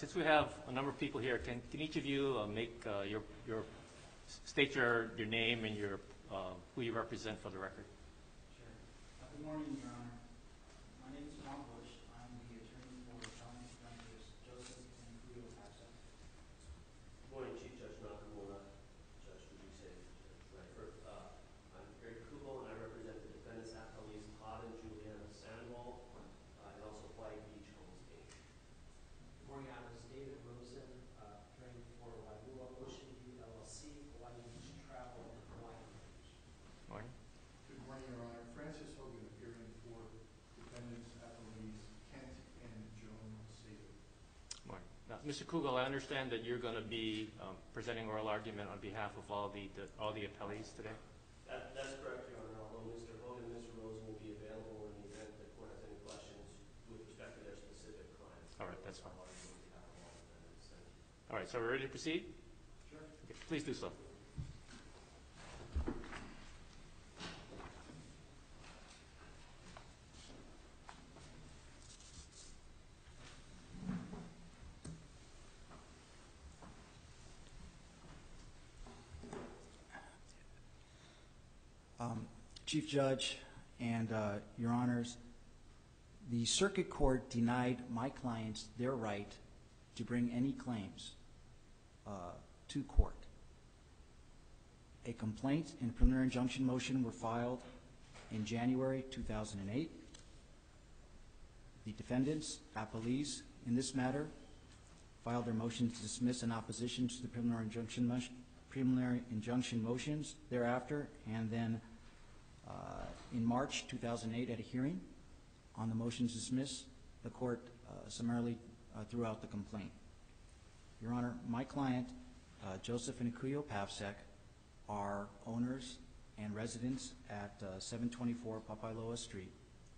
Since we have a number of people here, can each of you state your name and who you represent for the record? Sure. Good morning, Your Honor. My name is Juan Bush. I'm the attorney for Appellant Plaintiffs Joseph and Julio Pasa. Good morning, Chief Judge Nakamura, Judge Fujise, Judge Redford. I'm Eric Kubel, and I represent the defendants' appellees Todd and Juliana Sandoval, and also Hawaii Beach Homes, Inc. Good morning, Your Honor. David Rosen, attorney for Wailua Ocean View, LLC, Hawaii Beach Travel, and Hawaii Beach. Morning. Good morning, Your Honor. Francis Hogan, appearing for defendants' appellees Kent and Joan Sager. Morning. Now, Mr. Kugel, I understand that you're going to be presenting oral argument on behalf of all the appellees today? That's correct, Your Honor, although Mr. Hogan and Mr. Rosen will be available in the event the court has any questions with respect to their specific clients. All right, that's fine. On behalf of all defendants. Thank you. All right, so we're ready to proceed? Sure. Okay, please do so. Chief Judge and Your Honors, the Circuit Court denied my clients their right to bring any claims to court. A complaint and preliminary injunction motion were filed in January 2008. The defendants, appellees in this matter, filed their motion to dismiss in opposition to the preliminary injunction motions thereafter, and then in March 2008 at a hearing on the motion to dismiss, the court summarily threw out the complaint. Your Honor, my client, Joseph and Julio Pavsek, are owners and residents at 724 Papailoa Street.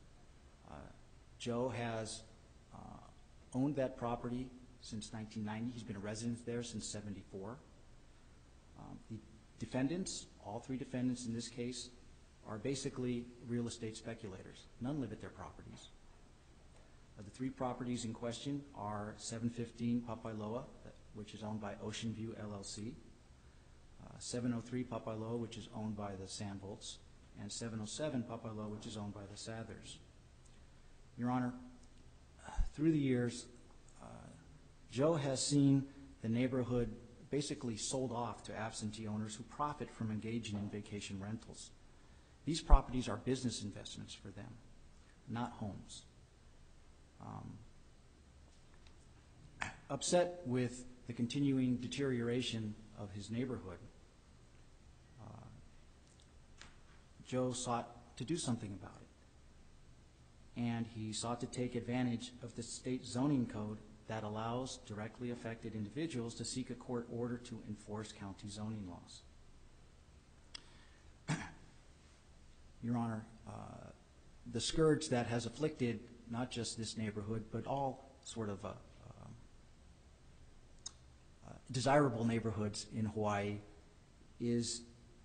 Joe has owned that property since 1990. He's been a resident there since 74. The defendants, all three defendants in this case, are basically real estate speculators. None live at their properties. The three properties in question are 715 Papailoa, which is owned by Ocean View LLC, 703 Papailoa, which is owned by the Sandvolts, and 707 Papailoa, which is owned by the Sathers. Your Honor, through the years, Joe has seen the neighborhood basically sold off to absentee owners who profit from engaging in vacation rentals. These properties are business investments for them, not homes. Upset with the continuing deterioration of his neighborhood, Joe sought to do something about it. And he sought to take advantage of the state zoning code that allows directly affected individuals to seek a court order to enforce county zoning laws. Your Honor, the scourge that has afflicted not just this neighborhood, but all sort of desirable neighborhoods in Hawaii is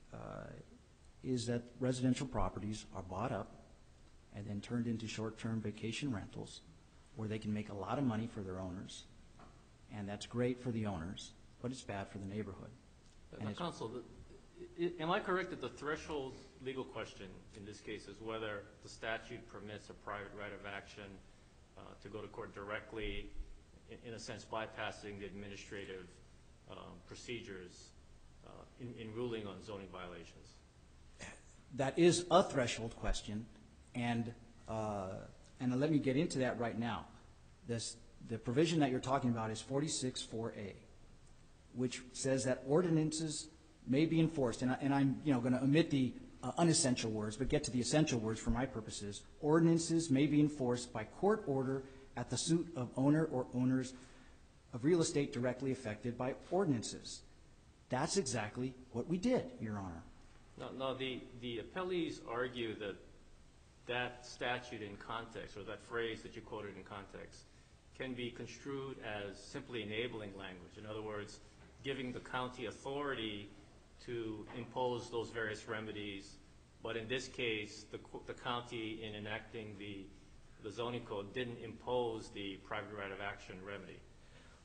that residential properties are bought up and then turned into short-term vacation rentals where they can make a lot of money for their owners, and that's great for the owners, but it's bad for the neighborhood. Counsel, am I correct that the threshold legal question in this case is whether the statute permits a private right of action to go to court directly, in a sense bypassing the administrative procedures in ruling on zoning violations? That is a threshold question, and let me get into that right now. The provision that you're talking about is 46.4a, which says that ordinances may be enforced, and I'm going to omit the unessential words, but get to the essential words for my purposes. Ordinances may be enforced by court order at the suit of owner or owners of real estate directly affected by ordinances. That's exactly what we did, Your Honor. No, the appellees argue that that statute in context, or that phrase that you quoted in context, can be construed as simply enabling language. In other words, giving the county authority to impose those various remedies, but in this case, the county, in enacting the zoning code, didn't impose the private right of action remedy.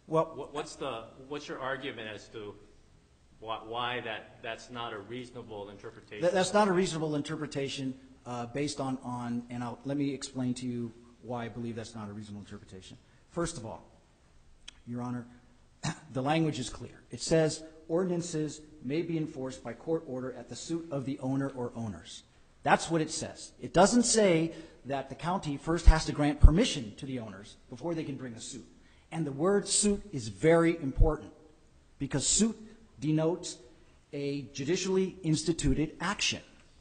Well, What's your argument as to why that's not a reasonable interpretation? that's not a reasonable interpretation based on and let me explain to you why I believe that's not a reasonable interpretation. First of all, Your Honor, the language is clear. It says ordinances may be enforced by court order at the suit of the owner or owners. That's what it says. It doesn't say that the county first has to grant permission to the owners before they can bring a suit. And the word suit is very important because suit denotes a judicially instituted action.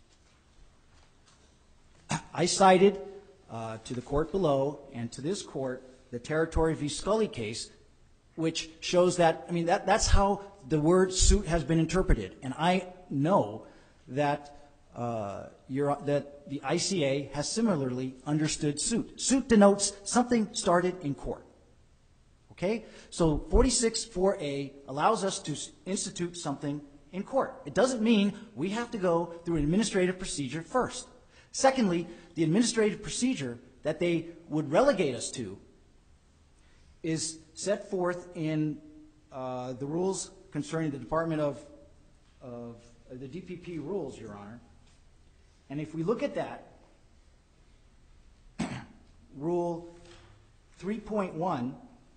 I cited to the court below and to this court the Territory v. Scully case, which shows that, that's how the word suit has been interpreted. And I know that that the ICA has similarly understood suit. Suit denotes something started in court. Okay? So 46-4A allows us to institute something in court. It doesn't mean we have to go through an administrative procedure first. Secondly, the administrative procedure that they would relegate us to is set forth in the rules concerning the Department of the DPP rules, Your Honor. And if we look at that, Rule 3.1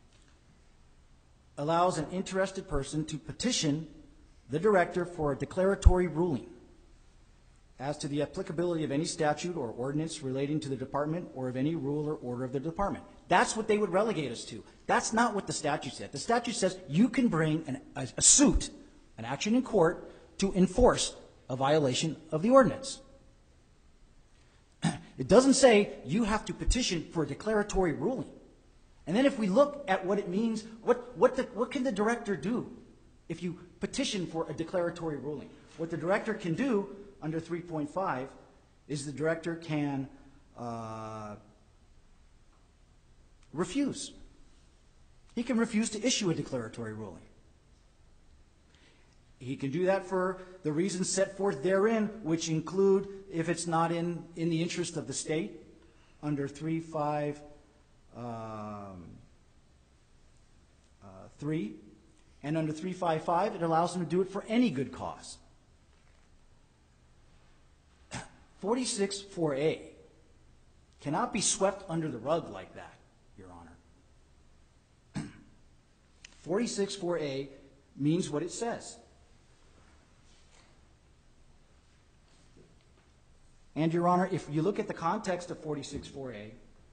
allows an interested person to petition the director for a declaratory ruling as to the applicability of any statute or ordinance relating to the department or of any rule or order of the department. That's what they would relegate us to. That's not what the statute said. The statute says you can bring a suit, an action in court, to enforce a violation of the ordinance. It doesn't say you have to petition for a declaratory ruling. And then if we look at what it means, what can the director do if you petition for a declaratory ruling? What the director can do under 3.5 is the director can refuse. He can refuse to issue a declaratory ruling. He can do that for the reasons set forth therein, which include if it's not in the interest of the state, under 3.5.3, and under 3.5.5, it allows him to do it for any good cause. 46.4a cannot be swept under the rug like that, Your Honor. 46.4a means what it says. And, Your Honor, if you look at the context of 46.4a,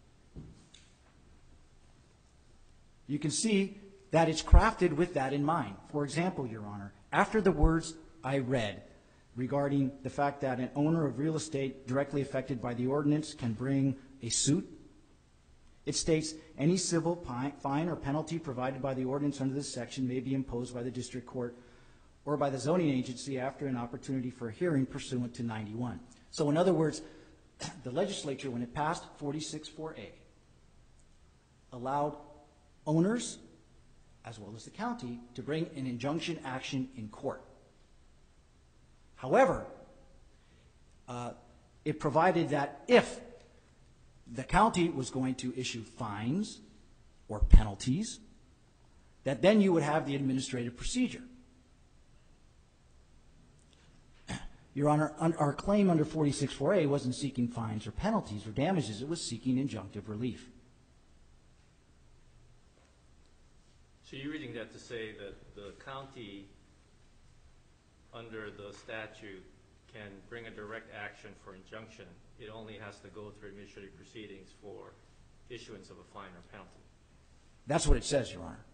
you can see that it's crafted with that in mind. For example, Your Honor, after the words I read regarding the fact that an owner of real estate directly affected by the ordinance can bring a suit, it states any civil fine or penalty provided by the ordinance under this section may be imposed by the district court or by the zoning agency after an opportunity for a hearing pursuant to 91. So in other words, the legislature, when it passed 46.4a, allowed owners, as well as the county, to bring an injunction action in court. However, it provided that if the county was going to issue fines or penalties, that then you would have the administrative procedure. Your Honor, our claim under 46.4a wasn't seeking fines or penalties or damages. It was seeking injunctive relief. So you're reading that to say that the county, under the statute, can bring a direct action for injunction. It only has to go through administrative proceedings for issuance of a fine or penalty. That's what it says, Your Honor.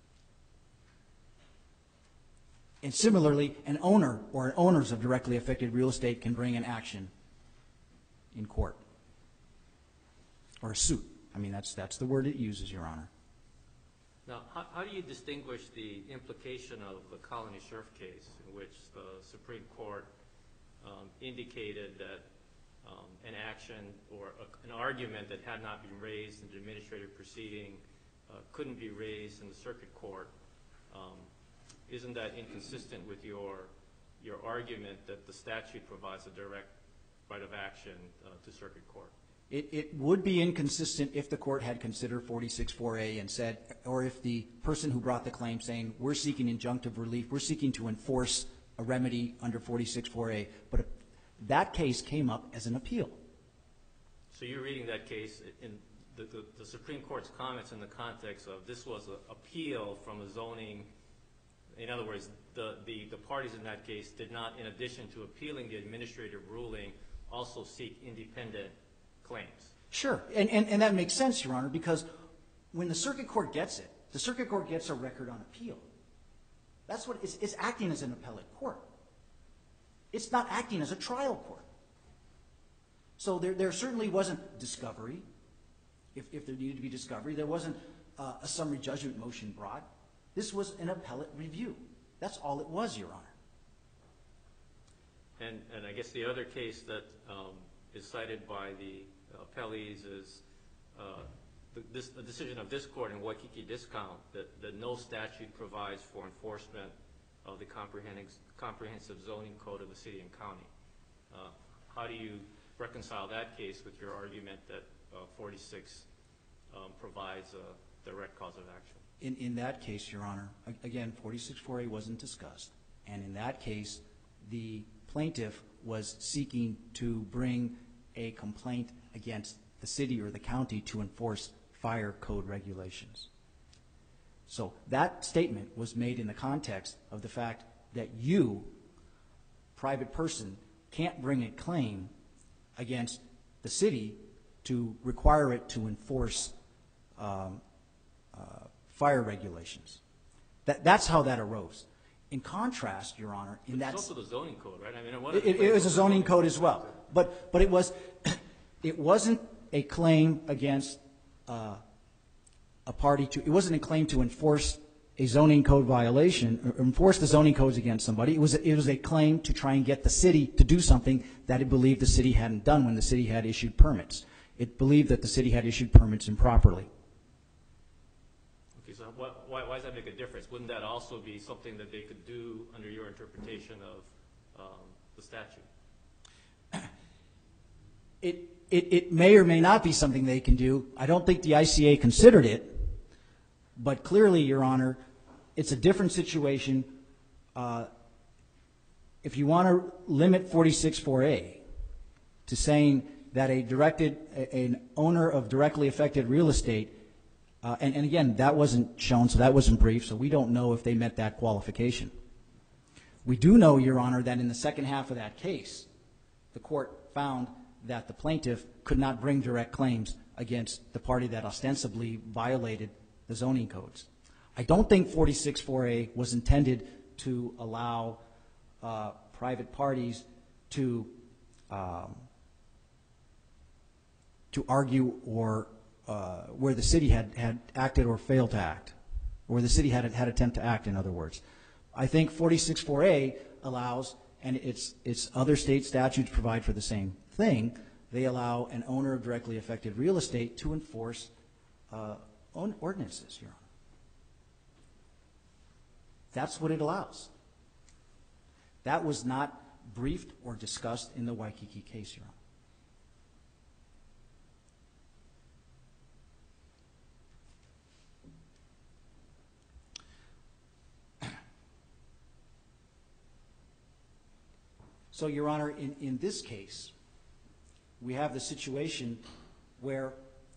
And similarly, an owner or owners of directly affected real estate can bring an action in court or a suit. I mean, that's the word it uses, Your Honor. Now, how do you distinguish the implication of the Colony Sheriff case in which the Supreme Court indicated that an action or an argument that had not been raised in the administrative proceeding couldn't be raised in the circuit court? Isn't that inconsistent with your argument that the statute provides a direct right of action to circuit court? It would be inconsistent if the court had considered 46-4A and said, or if the person who brought the claim saying, we're seeking injunctive relief, we're seeking to enforce a remedy under 46-4A, but that case came up as an appeal. So you're reading that case in the Supreme Court's comments in the context of this was an appeal from a zoning. In other words, the parties in that case did not, in addition to appealing the administrative ruling, also seek independent claims. Sure, and that makes sense, Your Honor, because when the circuit court gets it, the circuit court gets a record on appeal. That's what it's acting as an appellate court. It's not acting as a trial court. So there certainly wasn't discovery, if there needed to be discovery. There wasn't a summary judgment motion brought. This was an appellate review. That's all it was, Your Honor. And I guess the other case that is cited by the appellees is the decision of this court in Waikiki Discount that no statute provides for enforcement of the comprehensive zoning code of the city and county. How do you reconcile that case with your argument that 46 provides a direct cause of action? In that case, Your Honor, again, 46-4A wasn't discussed. And in that case, the plaintiff was seeking to bring a complaint against the city or the county to enforce fire code regulations. So that statement was made in the context of the fact that you, private person, can't bring a claim against the city to require it to enforce fire regulations. That's how that arose. In contrast, Your Honor, in that... It's also the zoning code, right? I mean, it was a zoning code as well. But it wasn't a claim against a party to... It wasn't a claim to enforce a zoning code violation, or enforce the zoning codes against somebody. It was a claim to try and get the city to do something that it believed the city hadn't done when the city had issued permits. It believed that the city had issued permits improperly. Okay, so why does that make a difference? Wouldn't that also be something that they could do under your interpretation of the statute? It may or may not be something they can do. I don't think the ICA considered it. But clearly, Your Honor, it's a different situation. If you want to limit 46-4A to saying that an owner of directly affected real estate, and again, that wasn't shown, so that wasn't brief, so we don't know if they met that qualification. We do know, Your Honor, that in the second half of that case, the court found that the plaintiff could not bring direct claims against the party that ostensibly violated the zoning codes. I don't think 46-4A was intended to allow private parties to argue or where the city had acted or failed to act, or where the city had attempt to act, in other words. I think 46-4A allows, and its other state statutes provide for the same thing, they allow an owner of directly affected real estate to enforce ordinances, Your Honor. That's what it allows. That was not briefed or discussed in the Waikiki case, Your Honor. So, Your Honor, in this case, we have the situation where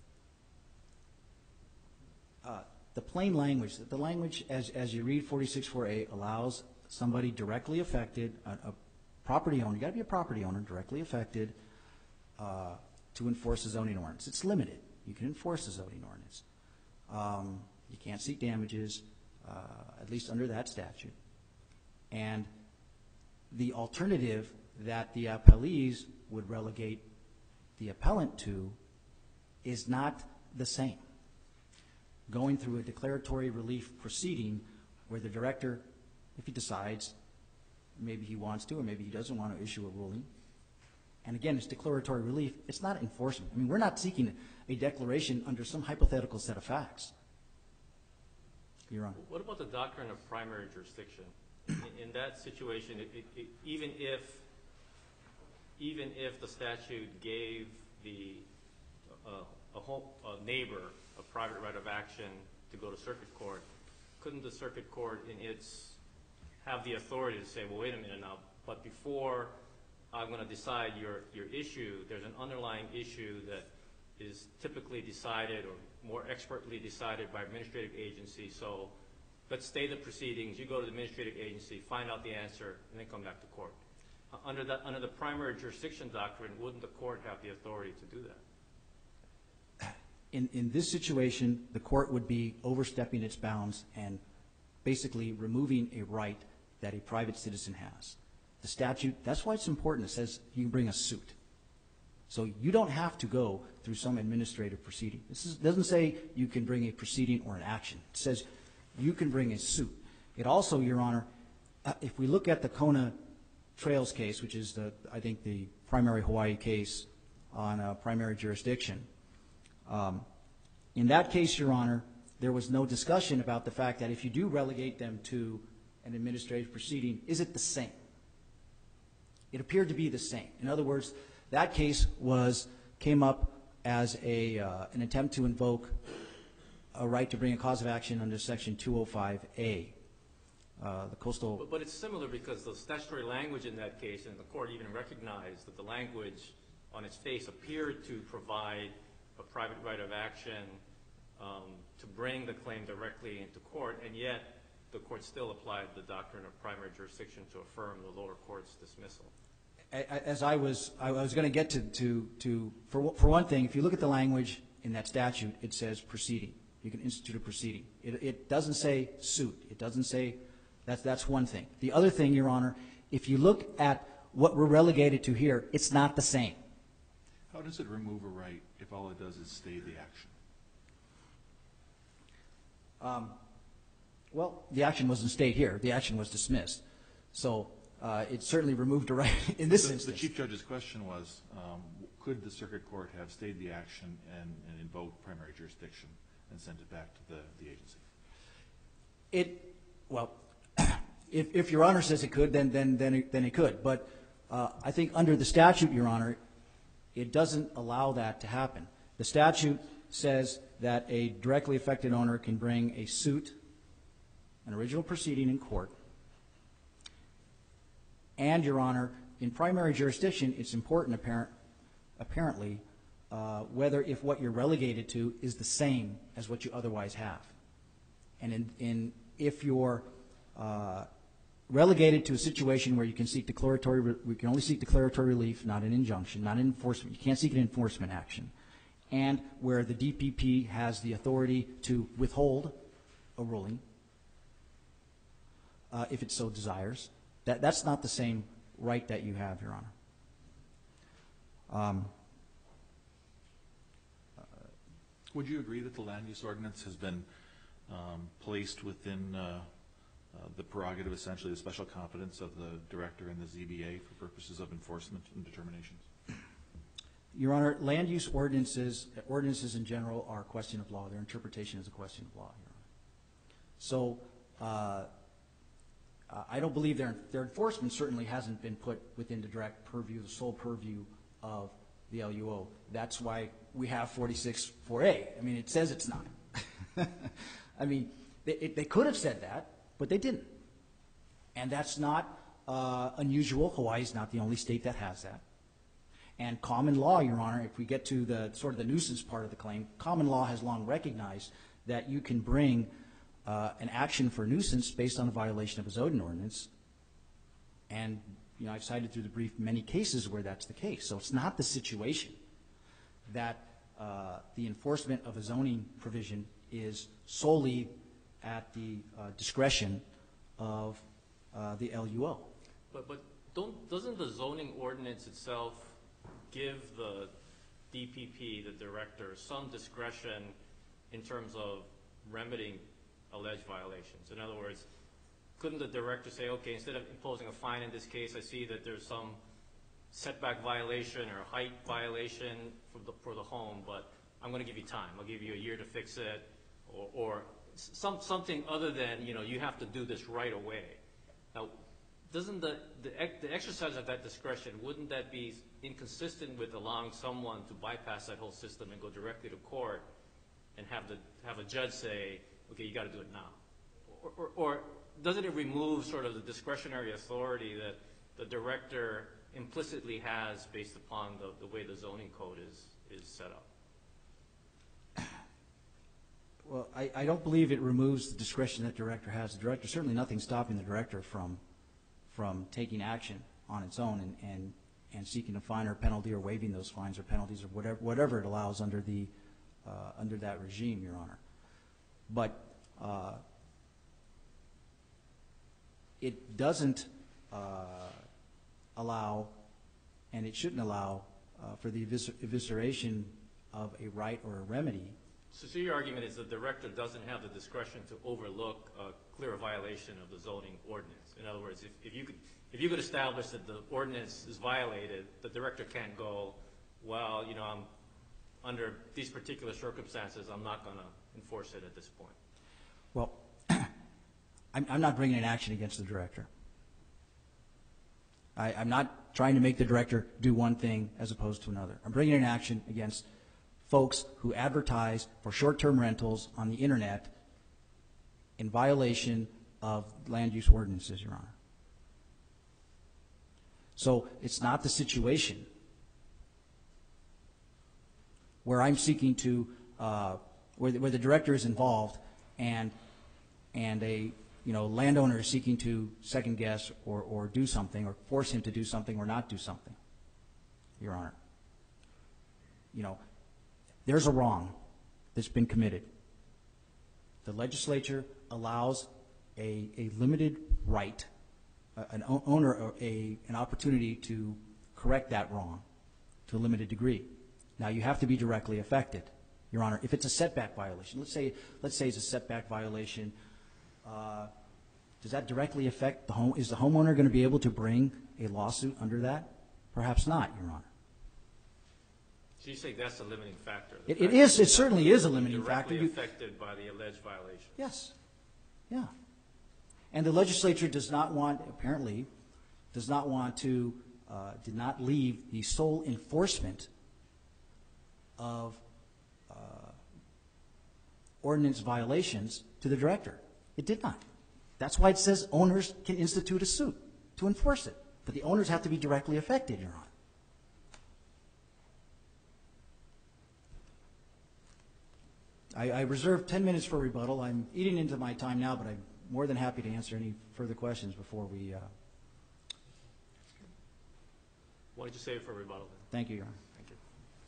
the plain language, the language as you read 46-4A allows somebody directly affected, a property owner, you've got to be a property owner directly affected to enforce a zoning ordinance. It's limited. You can enforce a zoning ordinance. You can't seek damages, at least under that statute. And the alternative that the appellees would relegate the appellant to is not the same. Going through a declaratory relief proceeding where the director, if he decides, maybe he wants to or maybe he doesn't want to issue a ruling, and again, it's declaratory relief, it's not enforcement. I mean, we're not seeking a declaration under some hypothetical set of facts. Your Honor. What about the doctrine of primary jurisdiction? In that situation, even if the statute gave the a neighbor a private right of action to go to circuit court, couldn't the circuit court have the authority to say, well, wait a minute now, but before I'm going to decide your issue, there's an underlying issue that is typically decided or more expertly decided by administrative agency, so let's stay the proceedings, you go to the administrative agency, find out the answer, and then come back to court. Under the primary jurisdiction doctrine, wouldn't the court have the authority to do that? In this situation, the court would be overstepping its bounds and basically removing a right that a private citizen has. The statute, that's why it's important. It says you can bring a suit. So you don't have to go through some administrative proceeding. Doesn't say you can bring a proceeding or an action. It says you can bring a suit. It also, Your Honor, if we look at the Kona Trails case, which is, I think, the primary Hawaii case on primary jurisdiction, in that case, Your Honor, there was no discussion about the fact that if you do relegate them to an administrative proceeding, is it the same? It appeared to be the same. In other words, that case came up as an attempt to invoke a right to bring a cause of action under Section 205A. The coastal. But it's similar because the statutory language in that case, and the court even recognized that the language on its face appeared to provide a private right of action to bring the claim directly into court, and yet the court still applied the doctrine of primary jurisdiction to affirm the lower court's dismissal. As I was going to get to for one thing, if you look at the language in that statute, it says proceeding. You can institute a proceeding. It doesn't say suit. It doesn't say. That's one thing. The other thing, Your Honor, if you look at what we're relegated to here, it's not the same. How does it remove a right if all it does is stay the action? Well, the action wasn't stayed here. The action was dismissed. So it certainly removed a right in this instance. The Chief Judge's question was, could the circuit court have stayed the action and invoked primary jurisdiction and sent it back to the agency? Well, if Your Honor says it could, then it could. But I think under the statute, Your Honor, it doesn't allow that to happen. The statute says that a directly affected owner can bring a suit, an original proceeding in court, and, Your Honor, in primary jurisdiction, it's important, apparently, whether if what you're relegated to is the same as what you otherwise have. And if you're relegated to a situation where you can seek we can only seek declaratory relief, not an injunction, not an enforcement. You can't seek an enforcement action. And where the DPP has the authority to withhold a ruling, if it so desires, that's not the same right that you have, Your Honor. Would you agree that the land use ordinance has been placed within the prerogative, essentially the special competence of the director and the ZBA for purposes of enforcement and determinations? Your Honor, land use ordinances in general are a question of law. Their interpretation is a question of law, Your Honor. So I don't believe their enforcement certainly hasn't been put within the direct purview, the sole purview of the LUO. That's why we have 46-4A. I mean, it says it's not. I mean, they could have said that, but they didn't. And that's not unusual. Hawaii is not the only state that has that. And common law, Your Honor, if we get to the sort of the nuisance part of the claim, common law has long recognized that you can bring an action for nuisance based on a violation of a zoning ordinance. And, you know, I've cited through the brief many cases where that's the case. So it's not the situation that the enforcement of a zoning provision is solely at the discretion of the LUO. But doesn't the zoning ordinance itself give the DPP, the director, some discretion in terms of remedying alleged violations? In other words, couldn't the director say, okay, instead of imposing a fine in this case, I see that there's some setback violation or height violation for the home, but I'm going to give you time. I'll give you a year to fix it, or something other than, you know, you have to do this right away. Now, doesn't the exercise of that discretion, wouldn't that be inconsistent with allowing someone to bypass that whole system and go directly to court and have a judge say, okay, you got to do it now? Or doesn't it remove sort of the discretionary authority that the director implicitly has based upon the way the zoning code is set up? Well, I don't believe it removes the discretion that the director has. The director, certainly nothing stopping the director from taking action on its own and seeking a fine or penalty or waiving those fines or penalties or whatever it allows under that regime, Your Honor. But it doesn't allow, and it shouldn't allow, for the evisceration of a right or a remedy. So your argument is the director doesn't have the discretion to overlook a clear violation of the zoning ordinance. In other words, if you could establish that the ordinance is violated, the director can't go, well, you know, I'm under these particular circumstances, I'm not going to enforce it at this point. Well, I'm not bringing an action against the director. I'm not trying to make the director do one thing as opposed to another. I'm bringing an action against folks who advertise for short-term rentals on the Internet in violation of land use ordinances, Your Honor. So it's not the situation where I'm seeking to, where the director is involved and a landowner is seeking to second guess or do something or force him to do something or not do something, Your Honor. You know, there's a wrong that's been committed. The legislature allows a limited right, an owner an opportunity to correct that wrong to a limited degree. Now you have to be directly affected, Your Honor. If it's a setback violation, let's say it's a setback violation, does that directly affect the home? Is the homeowner going to be able to bring a lawsuit under that? Perhaps not, Your Honor. So you say that's a limiting factor? It is. It certainly is a limiting factor. Directly affected by the alleged violation. Yes. Yeah. And the legislature does not want, apparently, does not want to, did not leave the sole enforcement of ordinance violations to the director. It did not. That's why it says owners can institute a suit to enforce it. But the owners have to be directly affected, Your Honor. I reserve 10 minutes for rebuttal. I'm eating into my time now, but I'm more than happy to answer any further questions before we... Why don't you save it for rebuttal then? Thank you, Your Honor. Thank you.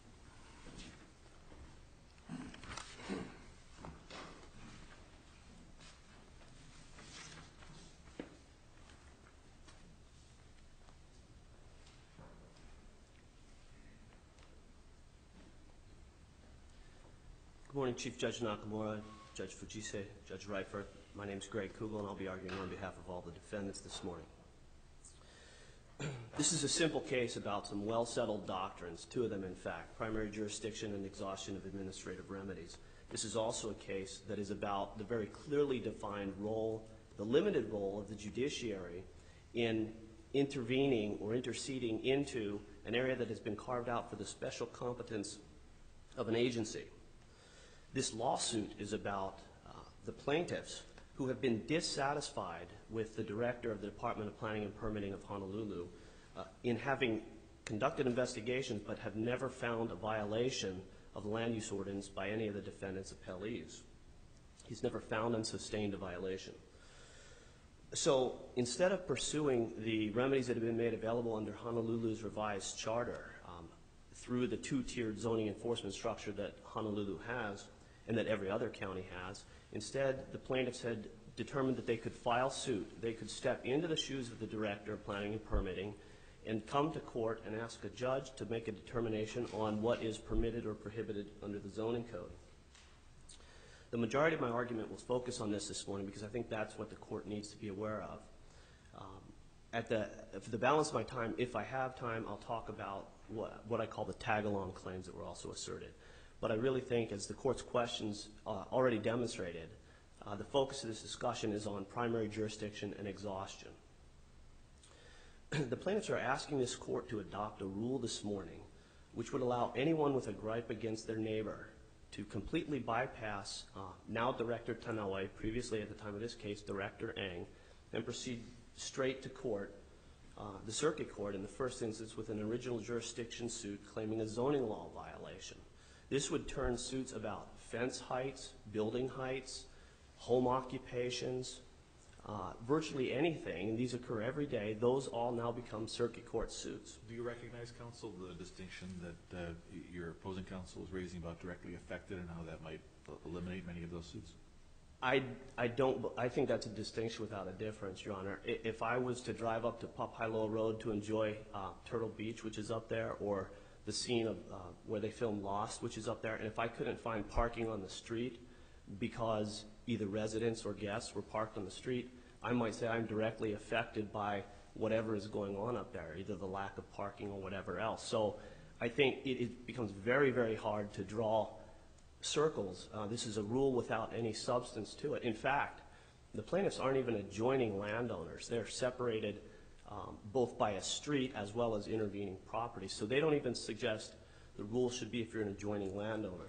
Good morning, Chief Judge Nakamura, Judge Fujise, Judge Reifert. My name is Greg Kugel, and I'll be arguing on behalf of all the defendants this morning. This is a simple case about some well-settled doctrines, two of them, in fact, primary jurisdiction and exhaustion of administrative remedies. This is also a case that is about the very clearly defined role, the limited role of the judiciary in intervening or interceding into an area that has been carved out for the special competence of an agency. This lawsuit is about the plaintiffs who have been dissatisfied with the director of the Department of Planning and Permitting of Honolulu in having conducted investigations but have never found a violation of the land use ordinance by any of the defendants' appellees. He's never found and sustained a violation. So instead of pursuing the remedies that have been made available under Honolulu's revised charter through the two-tiered zoning enforcement structure that Honolulu has and that every other county has, instead the plaintiffs had determined that they could file suit. They could step into the shoes of the director of planning and permitting and come to court and ask a judge to make a determination on what is permitted or prohibited under the zoning code. The majority of my argument will focus on this morning because I think that's what the court needs to be aware of. For the balance of my time, if I have time, I'll talk about what I call the tag-along claims that were also asserted. But I really think, as the court's questions already demonstrated, the focus of this discussion is on primary jurisdiction and exhaustion. The plaintiffs are asking this court to adopt a rule this morning which would allow anyone with a gripe against their neighbor to completely bypass now Director Tanaue, previously at the time of this case, Director Eng, and proceed straight to court, the circuit court in the first instance with an original jurisdiction suit claiming a zoning law violation. This would turn suits about fence heights, building heights, home occupations, virtually anything, and these occur every day, those all now become circuit court suits. Do you recognize, counsel, the distinction that your opposing counsel is raising about directly affected and how that might eliminate many of those suits? I think that's a distinction without a difference, Your Honor. If I was to drive up to Papailoa Road to enjoy Turtle Beach, which is up there, or the scene of where they filmed Lost, which is up there, and if I couldn't find parking on the street because either residents or guests were parked on the street, I might say I'm directly affected by whatever is going on up there, either the lack of parking or whatever else. So I think it becomes very, very hard to draw circles. This is a rule without any substance to it. In fact, the plaintiffs aren't even adjoining landowners. They're separated both by a street as well as intervening property. So they don't even suggest the rule should be if you're an adjoining landowner.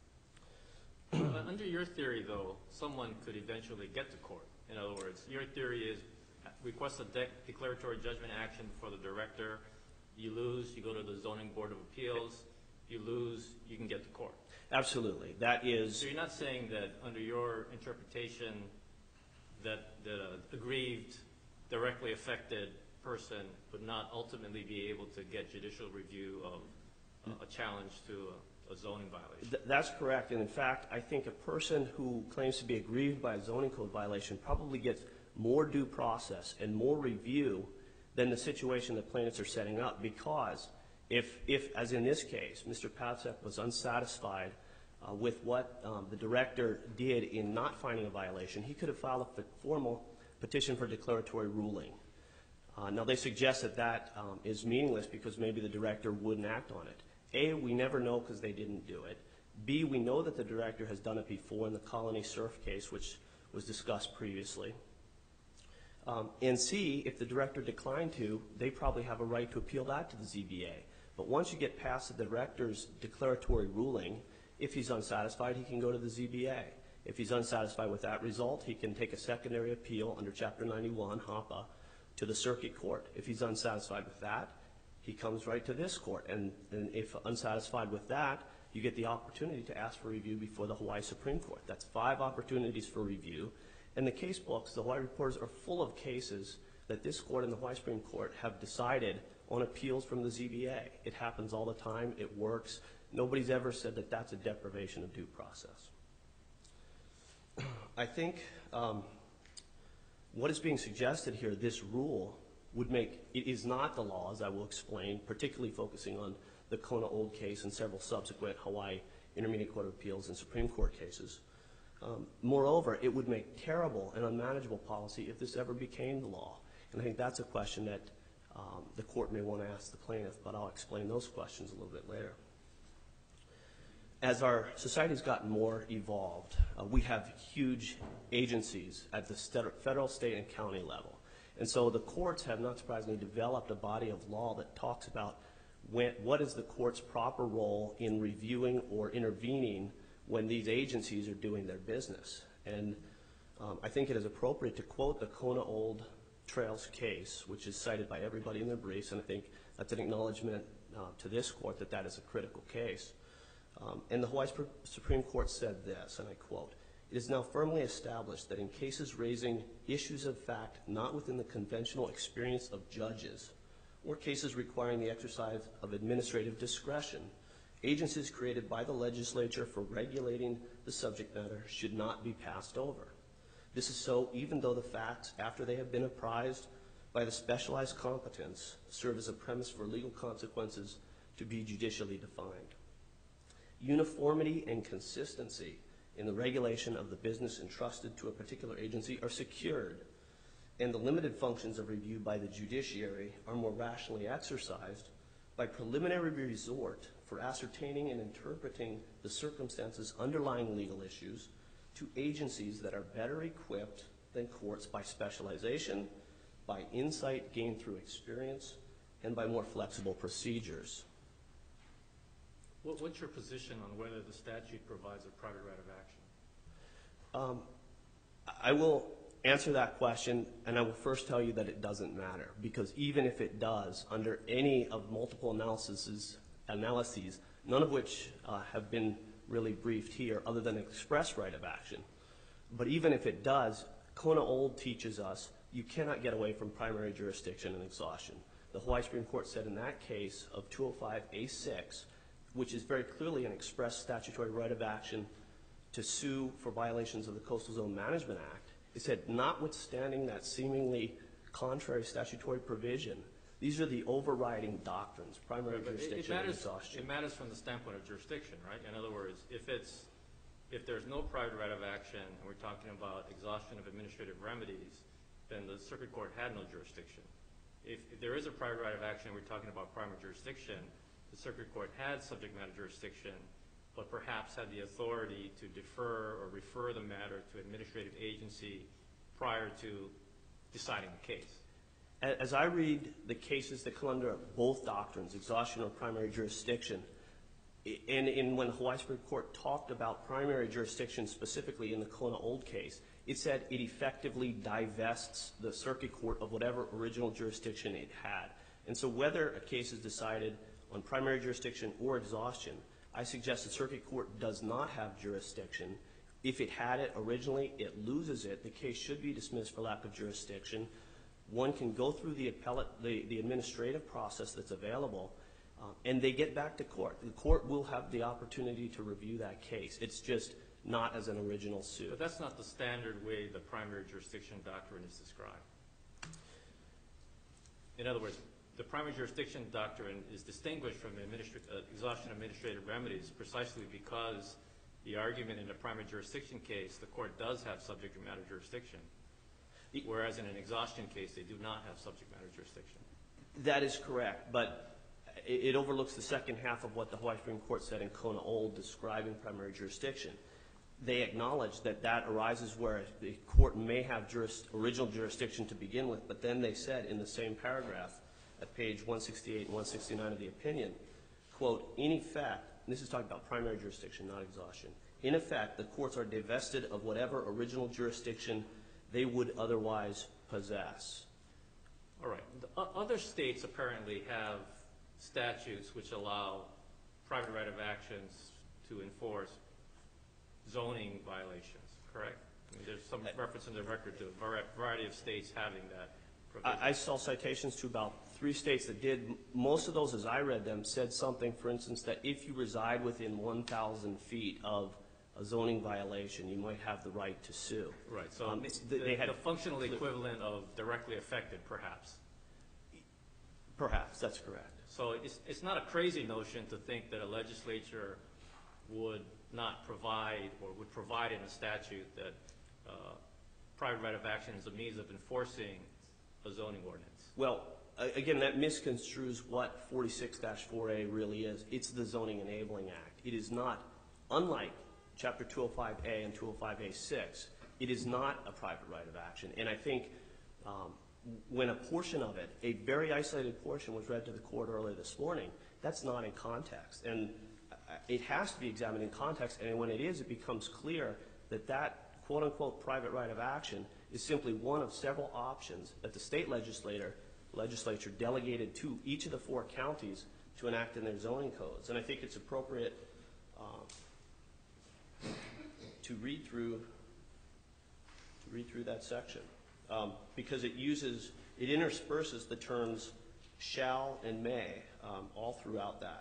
Under your theory, though, someone could eventually get to court. In other words, your theory is request a declaratory judgment action for the director. You lose, you go to the Zoning Board of Appeals. You lose, you can get to court. Absolutely. That is. So you're not saying that under your interpretation that the aggrieved, directly affected person would not ultimately be able to get judicial review of a challenge to a zoning violation? That's correct. And in fact, I think a person who claims to be aggrieved by a zoning code violation probably gets more due process and more review than the situation that plaintiffs are setting up, because if as in this case, Mr. Patsek was unsatisfied with what the director did in not finding a violation, he could have filed a formal petition for declaratory ruling. Now, they suggest that that is meaningless because maybe the director wouldn't act on it. A, we never know because they didn't do it. B, we know that the director has done it before in the Colony Surf case, which was discussed previously. And C, if the director declined to, they probably have a right to appeal that to the ZBA. But once you get past the director's declaratory ruling, if he's unsatisfied, he can go to the ZBA. If he's unsatisfied with that result, he can take a secondary appeal under Chapter 91, HOPA, to the circuit court. If he's unsatisfied with that, he comes right to this court. And if unsatisfied with that, you get the opportunity to ask for review before the Hawaii Supreme Court. That's 5 opportunities for review. And the case books, the Hawaii Reporters, are full of cases that this court and the Hawaii Supreme Court have decided on appeals from the ZBA. It happens all the time. It works. Nobody's ever said that that's a deprivation of due process. I think what is being suggested here, this rule, would make, it is not the law, as I will explain, particularly focusing on the Kona Old case and several subsequent Hawaii Intermediate Court of Appeals and Supreme Court cases. Moreover, it would make terrible and unmanageable policy if this ever became the law. And I think that's a question that the court may want to ask the plaintiff, but I'll explain those questions a little bit later. As our society has gotten more evolved, we have huge agencies at the federal, state, and county level. And so the courts have, not surprisingly, developed a body of law that talks about what is the court's proper role in reviewing or intervening when these agencies are doing their business. And I think it is appropriate to quote the Kona Old Trails case, which is cited by everybody in their briefs, and I think that's an acknowledgement to this court that that is a critical case. And the Hawaii Supreme Court said this, and I quote, "It is now firmly established that in cases raising issues of fact not within the conventional experience of judges, or cases requiring the exercise of administrative discretion, agencies created by the legislature for regulating the subject matter should not be passed over. This is so even though the facts, after they have been apprised by the specialized competence, serve as a premise for legal consequences to be judicially defined. Uniformity and consistency in the regulation of the business entrusted to a particular agency are secured, and the limited functions of review by the judiciary are more rationally exercised by preliminary resort for ascertaining and interpreting the circumstances underlying legal issues to agencies that are better equipped than courts by specialization, by insight gained through experience and by more flexible procedures. What's your position on whether the statute provides a private right of action? I will answer that question, and I will first tell you that it doesn't matter, because even if it does, under any of multiple analyses, none of which have been really briefed here other than express right of action, but even if it does, Kona Old teaches us you cannot get away from primary jurisdiction and exhaustion. The Hawaii Supreme Court said in that case of 205A6, which is very clearly an express statutory right of action to sue for violations of the Coastal Zone Management Act, it said, notwithstanding that seemingly contrary statutory provision, these are the overriding doctrines, primary jurisdiction and exhaustion. It matters from the standpoint of jurisdiction, right? In other words, if there's no private right of action and we're talking about exhaustion of administrative remedies, then the circuit court had no jurisdiction. If there is a private right of action and we're talking about primary jurisdiction, the circuit court had subject matter jurisdiction, but perhaps had the authority to defer or refer the matter to administrative agency prior to deciding the case. As I read the cases that come under both doctrines, exhaustion or primary jurisdiction, and when the Hawaii Supreme Court talked about primary jurisdiction specifically in the Kona Old case, it said it effectively divests the circuit court of whatever original jurisdiction it had. And so whether a case is decided on primary jurisdiction or exhaustion, I suggest the circuit court does not have jurisdiction. If it had it originally, it loses it. The case should be dismissed for lack of jurisdiction. One can go through the administrative process that's available, and they get back to court. The court will have the opportunity to review that case. It's just not as an original suit. But that's not the standard way the primary jurisdiction doctrine is described. In other words, the primary jurisdiction doctrine is distinguished from the exhaustion of administrative remedies precisely because the argument in a primary jurisdiction case, the court does have subject matter jurisdiction, whereas in an exhaustion case, they do not have subject matter jurisdiction. That is correct, but it overlooks the second half of what the Hawaii Supreme Court said in Kona Old describing primary jurisdiction. They acknowledge that that arises where the court may have original jurisdiction to begin with, but then they said in the same paragraph at page 168 and 169 of the opinion, quote, in effect, and this is talking about primary jurisdiction, not exhaustion, in effect, the courts are divested of whatever original jurisdiction they would otherwise possess. All right. Other states apparently have statutes which allow private right of actions to enforce zoning violations, correct? I mean, there's some reference in the record to a variety of states having that provision. I saw citations to about 3 states that did. Most of those, as I read them, said something, for instance, that if you reside within 1,000 feet of a zoning violation, you might have the right to sue. Right. So they had the functional equivalent of directly affected, perhaps. Perhaps, that's correct. So it's not a crazy notion to think that a legislature would not provide or would provide in a statute that private right of action is a means of enforcing a zoning ordinance. Well, again, that misconstrues what 46-4A really is. It's the Zoning Enabling Act. It is not, unlike Chapter 205A and 205A6, it is not a private right of action. And I think when a portion of it, a very isolated portion, was read to the court earlier this morning, that's not in context. And it has to be examined in context. And when it is, it becomes clear that that quote-unquote private right of action is simply one of several options that the state legislature delegated to each of the 4 counties to enact in their zoning codes. And I think it's appropriate to read through that section because it intersperses the terms shall and may all throughout that.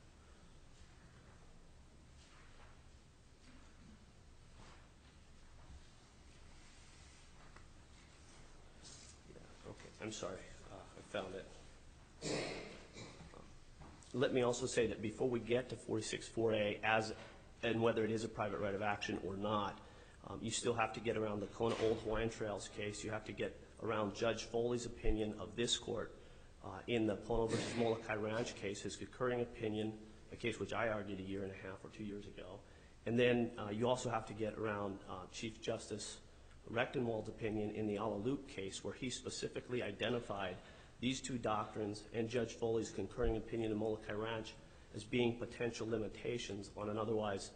I'm sorry, I found it. Let me also say that before we get to 46-4A, and whether it is a private right of action or not, you still have to get around the Kona Old Hawaiian Trails case. You have to get around Judge Foley's opinion of this court in the Pono v. Molokai Ranch case, his concurring opinion, a case which I argued 1.5 years or 2 years ago. And then you also have to get around Chief Justice Rechtenwald's opinion in the Ala-Loop case, where he specifically identified these two doctrines and Judge Foley's concurring opinion in Molokai Ranch as being potential limitations on an otherwise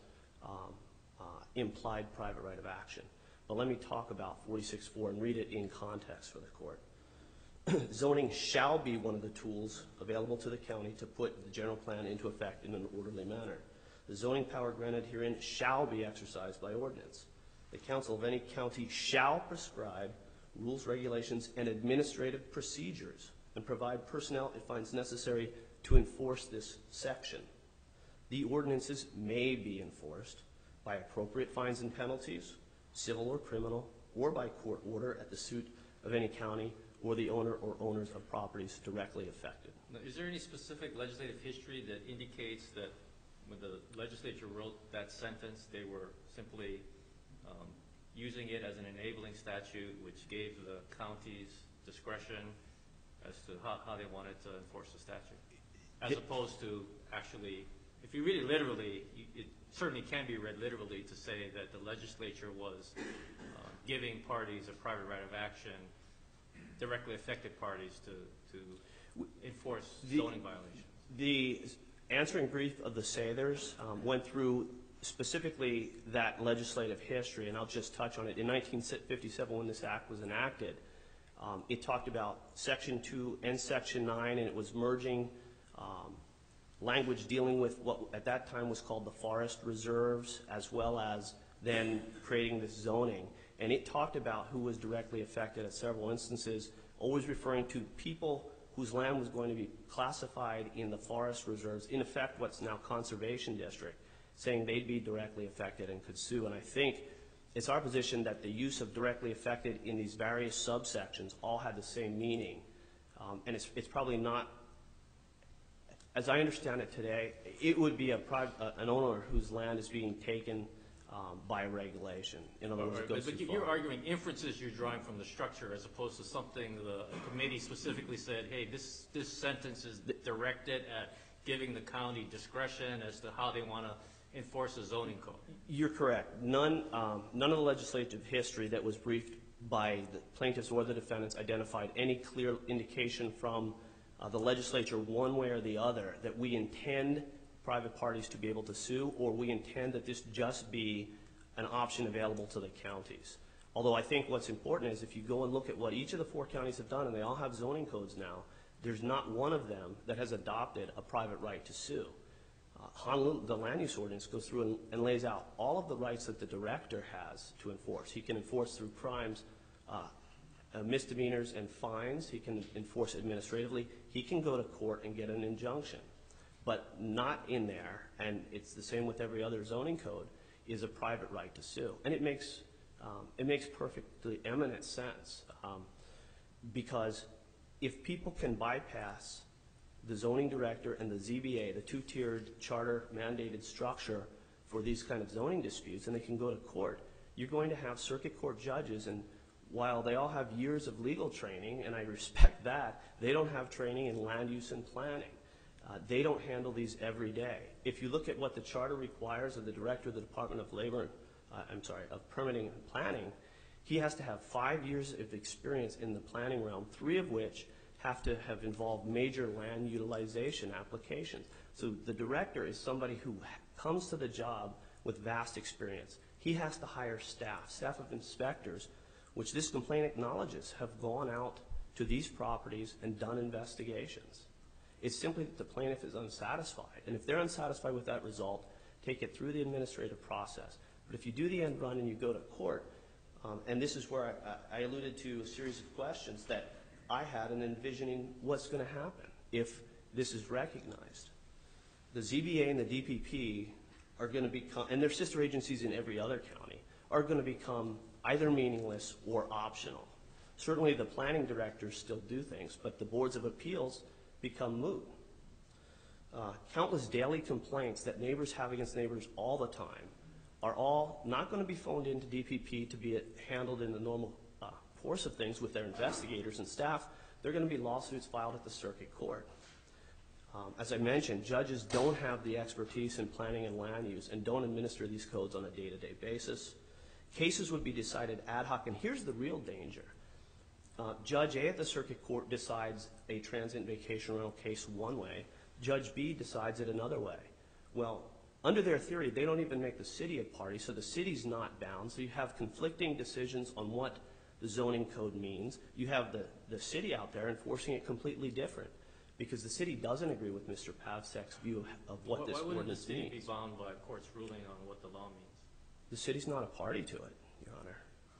implied private right of action. But let me talk about 46.4 and read it in context for the court. Zoning shall be one of the tools available to the county to put the general plan into effect in an orderly manner. The zoning power granted herein shall be exercised by ordinance. The council of any county shall prescribe rules, regulations, and administrative procedures and provide personnel it finds necessary to enforce this section. The ordinances may be enforced by appropriate fines and penalties, civil or criminal, or by court order at the suit of any county or the owner or owners of properties directly affected. Now, is there any specific legislative history that indicates that when the legislature wrote that sentence, they were simply using it as an enabling statute which gave the counties discretion as to how they wanted to enforce the statute? As opposed to actually, if you read it literally, it certainly can be read literally to say that the legislature was giving parties a private right of action, directly affected parties to enforce zoning violations. The answering brief of the Sathers went through specifically that legislative history, and I'll just touch on it. In 1957, when this act was enacted, it talked about Section 2 and Section 9, and it was merging language dealing with what at that time was called the forest reserves, as well as then creating this zoning. And it talked about who was directly affected at several instances, always referring to people whose land was going to be classified in the forest reserves, in effect what's now conservation district, saying they'd be directly affected and could sue. And I think it's our position that the use of directly affected in these various subsections all had the same meaning. And it's probably not, as I understand it today, it would be an owner whose land is being taken by regulation. In other words, it goes too far. But you're arguing inferences you're drawing from the structure as opposed to something the committee specifically said, hey, this sentence is directed at giving the county discretion as to how they want to enforce a zoning code. You're correct. None of the legislative history that was briefed by the plaintiffs or the defendants identified any clear indication from the legislature one way or the other that we intend private parties to be able to sue, or we intend that this just be an option available to the counties. Although I think what's important is if you go and look at what each of the 4 counties have done, and they all have zoning codes now, there's not one of them that has adopted a private right to sue. Honolulu, the land use ordinance goes through and lays out all of the rights that the director has to enforce. He can enforce through crimes, misdemeanors and fines. He can enforce administratively. He can go to court and get an injunction. But not in there, and it's the same with every other zoning code, is a private right to sue. And it makes perfectly eminent sense because if people can bypass the zoning director and the ZBA, the 2-tiered charter mandated structure for these kind of zoning disputes, and they can go to court, you're going to have circuit court judges, and while they all have years of legal training, and I respect that, they don't have training in land use and planning. They don't handle these every day. If you look at what the charter requires of the director of the Department of Labor, of Permitting and Planning, he has to have 5 years of experience in the planning realm, 3 of which have to have involved major land utilization applications. So the director is somebody who comes to the job with vast experience. He has to hire staff of inspectors, which this complaint acknowledges have gone out to these properties and done investigations. It's simply that the plaintiff is unsatisfied. And if they're unsatisfied with that result, take it through the administrative process. But if you do the end run and you go to court, and this is where I alluded to a series of questions that I had in envisioning what's going to happen if this is recognized. The ZBA and the DPP are going to become, and their sister agencies in every other county, are going to become either meaningless or optional. Certainly the planning directors still do things, but the boards of appeals become moot. Countless daily complaints that neighbors have against neighbors all the time are all not going to be phoned into DPP to be handled in the normal course of things with their investigators and staff. They're going to be lawsuits filed at the circuit court. As I mentioned, judges don't have the expertise in planning and land use and don't administer these codes on a day-to-day basis. Cases would be decided ad hoc, and here's the real danger. Judge A at the circuit court decides a transient vacation rental case one way. Judge B decides it another way. Well, under their theory, they don't even make the city a party, so the city's not bound. So you have conflicting decisions on what the zoning code means. You have the city out there enforcing it completely different because the city doesn't agree with Mr. Pavsek's view of what this ordinance Why wouldn't the means. city be bound by a court's ruling on what the law means? The city's not a party to it, Your Honor.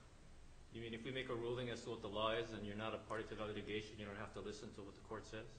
You mean if we make a ruling as to what the law is and you're not a party to the litigation, you don't have to listen to what the court says?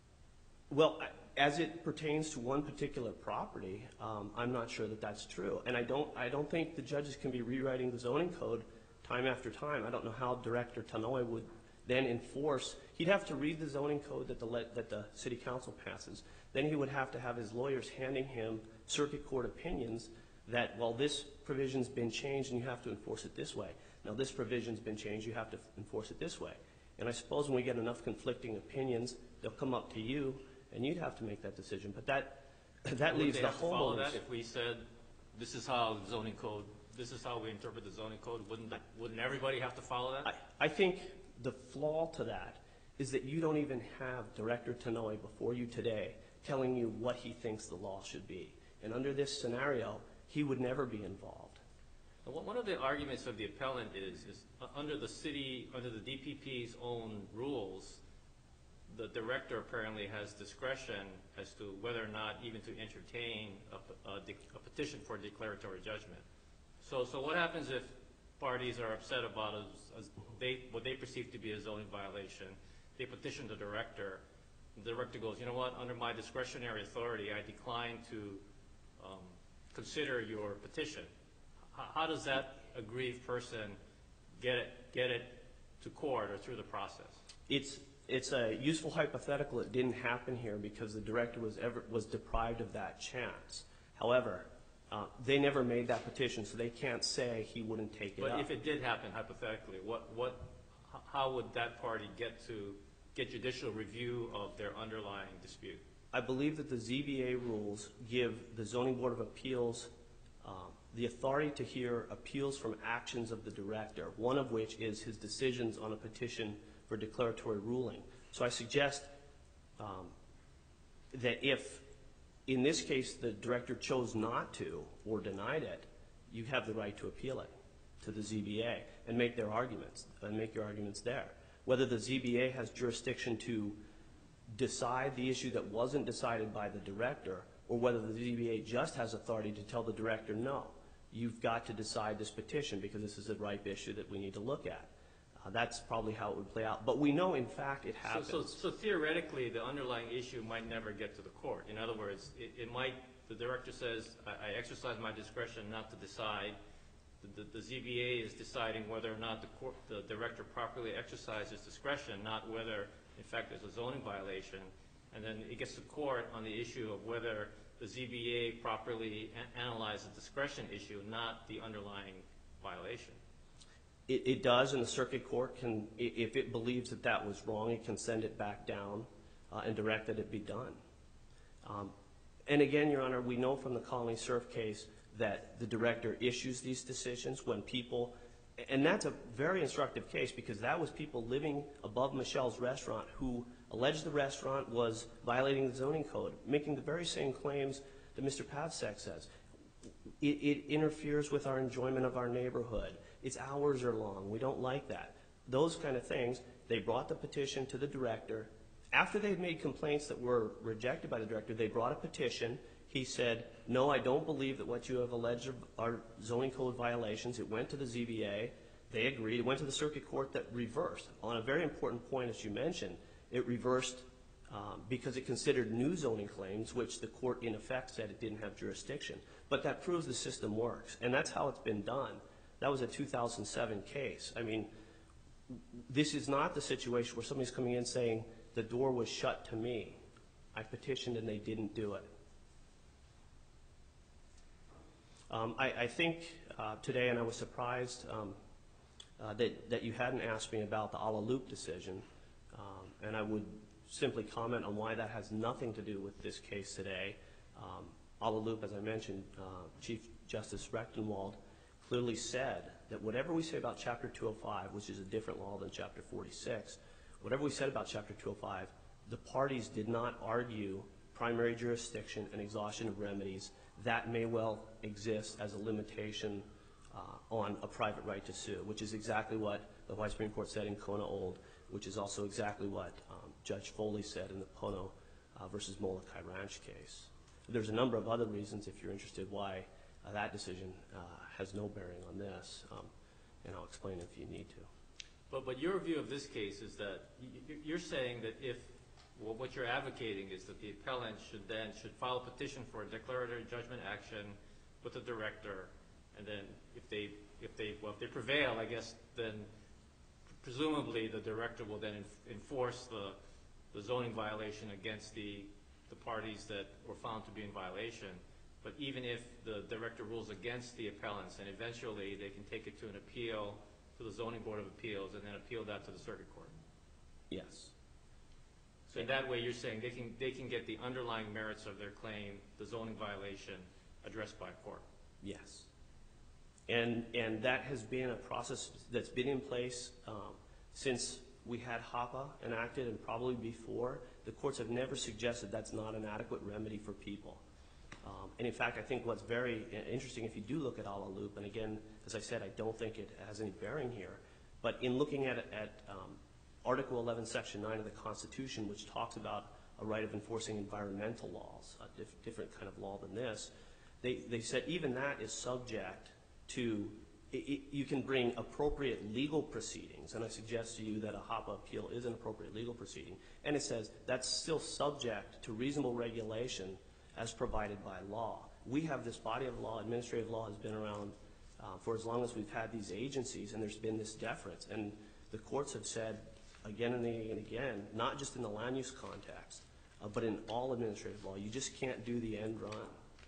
Well, as it pertains to one particular property, I'm not sure that that's true. And I don't think the judges can be rewriting the zoning code time after time. I don't know how Director Tanoe would then enforce. He'd have to read the zoning code that the city council passes. Then he would have to have his lawyers handing him circuit court opinions that, well, this provision's been changed and you have to enforce it this way. Now, this provision's been changed, you have to enforce it this way. And I suppose when we get enough conflicting opinions, they'll come up to you and you'd have to make that decision. But that leaves the homeowners. Would they have to follow that if we said this is how the zoning code, this is how we interpret the zoning code? Wouldn't everybody have to follow that? I think the flaw to that is that you don't even have Director Tanoe before you today telling you what he thinks the law should be. And under this scenario, he would never be involved. One of the arguments of the appellant is under the city, under the DPP's own rules, the director apparently has discretion as to whether or not even to entertain a petition for declaratory judgment. So what happens if parties are upset about what they perceive to be a zoning violation? They petition the director. The director goes, you know what, under my discretionary authority, I decline to consider your petition. How does that aggrieved person get it to court or through the process? It's a useful hypothetical. It didn't happen here because the director was deprived of that chance. However, they never made that petition, so they can't say he wouldn't take it up. But if it did happen hypothetically, how would that party get judicial review of their underlying dispute? I believe that the ZBA rules give the Zoning Board of Appeals the authority to hear appeals from actions of the director, one of which is his decisions on a petition for declaratory ruling. So I suggest that if, in this case, the director chose not to or denied it, you have the right to appeal it to the ZBA and make their arguments and make your arguments there. Whether the ZBA has jurisdiction to decide the issue that wasn't decided by the director or whether the ZBA just has authority to tell the director, no, you've got to decide this petition because this is a ripe issue that we need to look at. That's probably how it would play out. But we know, in fact, it happens. So theoretically, the underlying issue might never get to the court. In other words, the director says, I exercise my discretion not to decide. The ZBA is deciding whether or not the director properly exercises discretion, not whether, in fact, there's a zoning violation. And then it gets to court on the issue of whether the ZBA properly analyzed the discretion issue, not the underlying violation. It does, and the circuit court can, if it believes that that was wrong, it can send it back down and direct that it be done. And again, Your Honor, we know from the Colony Surf case that the director issues these decisions when people, and that's a very instructive case because that was people living above Michelle's restaurant who alleged the restaurant was violating the zoning code, making the very same claims that Mr. Pavsek says. It interferes with our enjoyment of our neighborhood. Its hours are long. We don't like that. Those kind of things, they brought the petition to the director. After they had made complaints that were rejected by the director, they brought a petition. He said, no, I don't believe that what you have alleged are zoning code violations. It went to the ZBA. They agreed. It went to the circuit court that reversed. On a very important point, as you mentioned, it reversed because it considered new zoning claims, which the court, in effect, said it didn't have jurisdiction. But that proves the system works, and that's how it's been done. That was a 2007 case. I mean, this is not the situation where somebody's coming in saying the door was shut to me. I petitioned and they didn't do it. I think today, and I was surprised that you hadn't asked me about the Ala Loop decision, and I would simply comment on why that has nothing to do with this case today. Ala Loop, as I mentioned, Chief Justice Rechtenwald clearly said that whatever we say about Chapter 205, which is a different law than Chapter 46, whatever we said about Chapter 205, the parties did not argue primary jurisdiction and exhaustion of remedies. That may well exist as a limitation on a private right to sue, which is exactly what the Hawaii Supreme Court said in Kona Old, which is also exactly what Judge Foley said in the Pono versus Molokai Ranch case. There's a number of other reasons, if you're interested, why that decision has no bearing on this, and I'll explain if you need to. But your view of this case is that you're saying that if what you're advocating is that the appellant should file a petition for a declaratory judgment action with the director, and then if they prevail, I guess then presumably the director will then enforce the zoning violation against the parties that were found to be in violation. But even if the director rules against the appellants, and eventually they can take it to an appeal to the Zoning Board of Appeals and then appeal that to the Circuit Court. Yes. So in that way, you're saying they can get the underlying merits of their claim, the zoning violation, addressed by a court. Yes. And that has been a process that's been in place since we had HOPA enacted, and probably before. The courts have never suggested that's not an adequate remedy for people. And in fact, I think what's very interesting, if you do look at Ala Loop, and again, as I said, I don't think it has any bearing here, but in looking at Article 11, Section 9 of the Constitution, which talks about a right of enforcing environmental laws, a different kind of law than this, they said even that is subject to, you can bring appropriate legal proceedings, and I suggest to you that a HOPA appeal is an appropriate legal proceeding, and it says that's still subject to reasonable regulation as provided by law. We have this body of law, administrative law has been around for as long as we've had these agencies, and there's been this deference, and the courts have said again and again, not just in the land use context, but in all administrative law, you just can't do the end run.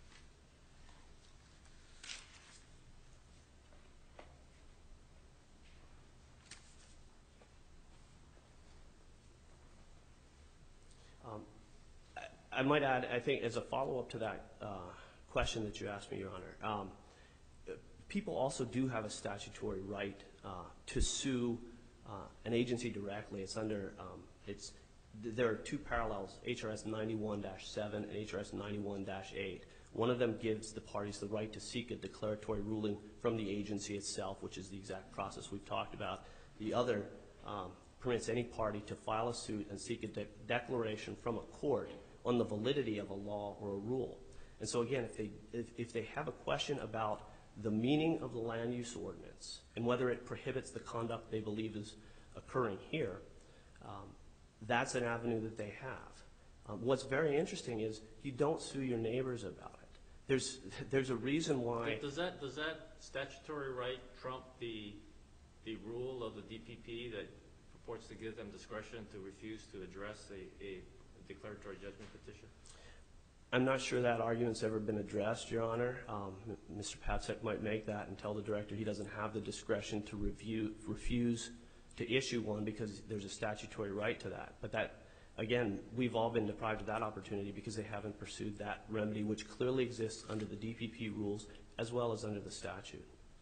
I might add, I think as a follow-up to that question that you asked me, Your Honor, people also do have a statutory right to sue an agency directly. It's under, there are two parallels, HRS 91-7 and HRS 91-8. One of them gives the parties the right to seek a declaratory ruling from the agency itself, which is the exact process we've talked about. The other permits any party to file a suit and seek a declaration from a court on the validity of a law or a rule. And so again, if they have a question about the meaning of the land use ordinance and whether it prohibits the conduct they believe is occurring here, that's an avenue that they have. What's very interesting is you don't sue your neighbors about it. There's a reason why. Does that statutory right trump the rule of the DPP that purports to give them discretion to refuse to address a declaratory judgment petition? I'm not sure that argument's ever been addressed, Your Honor. Mr. Patsek might make that and tell the director he doesn't have the discretion to refuse to issue one because there's a statutory right to that. But that, again, we've all been deprived of that opportunity because they haven't pursued that remedy, which clearly exists under the DPP rules as well as under the statute.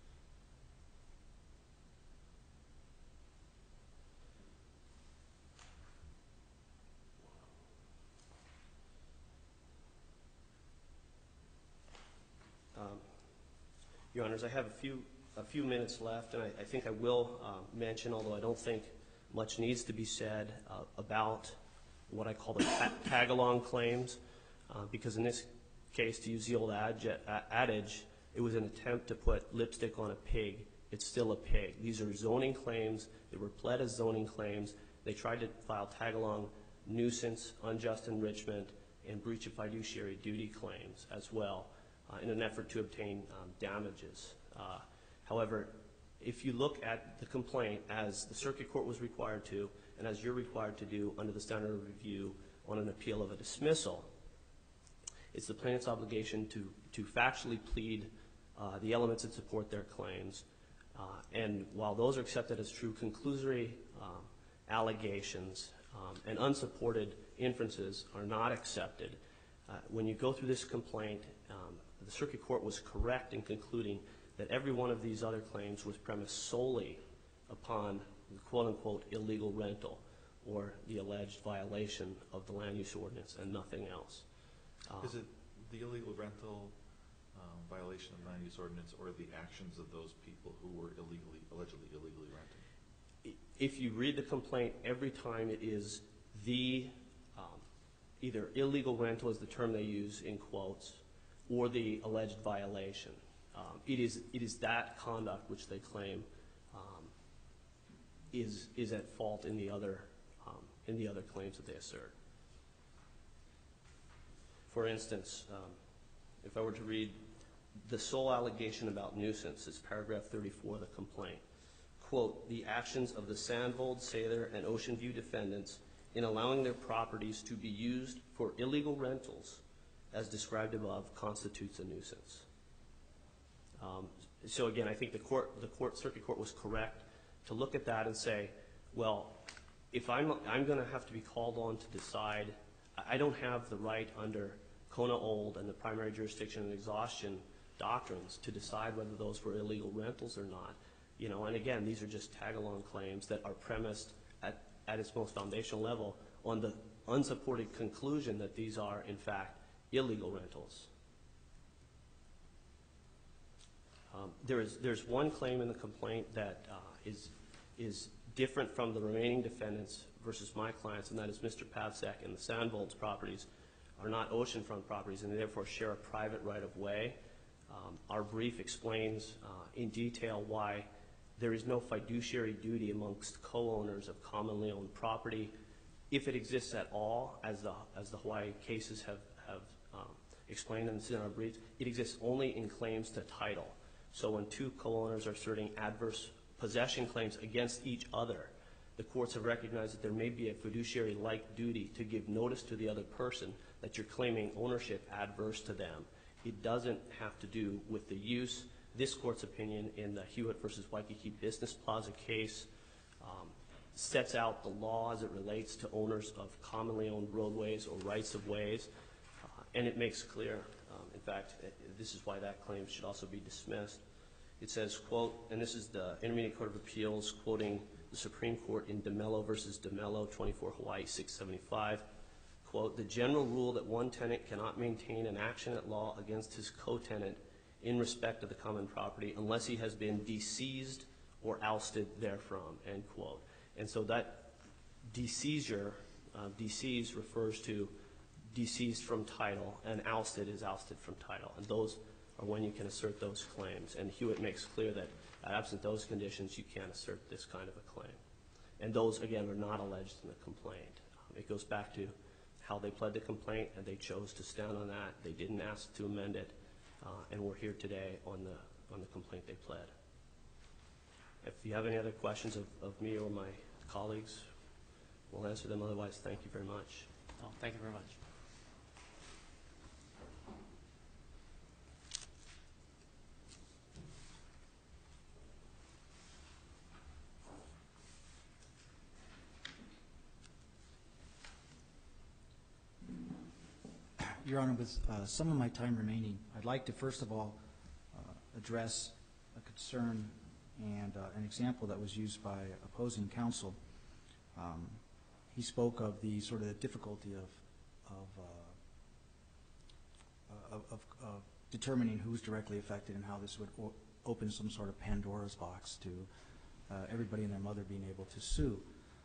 Your Honors, I have a few minutes left, and I think I will mention, although I don't think much needs to be said about what I call the tag-along claims, because in this case, to use the old adage, it was an attempt to put lipstick on a pig. It's still a pig. These are zoning claims. They were pled as zoning claims. They tried to file tag-along nuisance, unjust enrichment, and breach of fiduciary duty claims as well in an effort to obtain damages. However, if you look at the complaint as the circuit court was required to and as you're required to do under the standard of review on an appeal of a dismissal, it's the plaintiff's obligation to factually plead the elements that support their claims. And while those are accepted as true, conclusory allegations and unsupported inferences are not accepted. When you go through this complaint, the circuit court was correct in concluding that every one of these other claims was premised solely upon the quote-unquote illegal rental or the alleged violation of the land use ordinance and nothing else. Is it the illegal rental violation of land use ordinance or the actions of those people who were allegedly illegally renting? If you read the complaint, every time it is the either illegal rental is the term they use in quotes, or the alleged violation. It is that conduct which they claim is at fault in the other claims that they assert. For instance, if I were to read the sole allegation about nuisance, it's paragraph 34 of the complaint. Quote, the actions of the Sandvold, Sather, and Ocean View defendants in allowing their properties to be used for illegal rentals as described above constitutes a nuisance. So again, I think the circuit court was correct to look at that and say, well, if I'm going to have to be called on to decide, I don't have the right under Kona Old and the primary jurisdiction and exhaustion doctrines to decide whether those were illegal rentals or not. You know, and again, these are just tag-along claims that are premised at its most foundational level on the unsupported conclusion that these are, in fact, illegal rentals. There's one claim in the complaint that is different from the remaining defendants versus my clients, and that is Mr. Pavsek and the Sandvold's properties are not oceanfront properties and they therefore share a private right-of-way. Our brief explains in detail why there is no fiduciary duty amongst co-owners of commonly owned property, if it exists at all, as the Hawaii cases have explained in our brief. It exists only in claims to title. So when two co-owners are asserting adverse possession claims against each other, the courts have recognized that there may be a fiduciary-like duty to give notice to the other person that you're claiming ownership adverse to them. It doesn't have to do with the use. This court's opinion in the Hewitt versus Waikiki Business Plaza case sets out the law as it relates to owners of commonly owned roadways or rights-of-ways, and it makes clear, in fact, this is why that claim should also be dismissed. It says, quote, and this is the Intermediate Court of Appeals quoting the Supreme Court in DeMello versus DeMello, 24 Hawaii 675, quote, the general rule that one tenant cannot maintain an action at law against his co-tenant in respect of the common property unless he has been deceased or ousted therefrom, end quote. And so that deseizure, deceased refers to deceased from title, and ousted is ousted from title. And those are when you can assert those claims. And Hewitt makes clear that absent those conditions, you can't assert this kind of a claim. And those, again, are not alleged in the complaint. It goes back to how they pled the complaint, and they chose to stand on that. They didn't ask to amend it, and we're here today on the complaint they pled. If you have any other questions of me or my colleagues, we'll answer them. Otherwise, thank you very much. Oh, thank you very much. Your Honor, with some of my time remaining, I'd like to first of all address a concern and an example that was used by opposing counsel. He spoke of the sort of the difficulty of determining who's directly affected and how this would open some sort of Pandora's box to everybody and their mother being able to sue.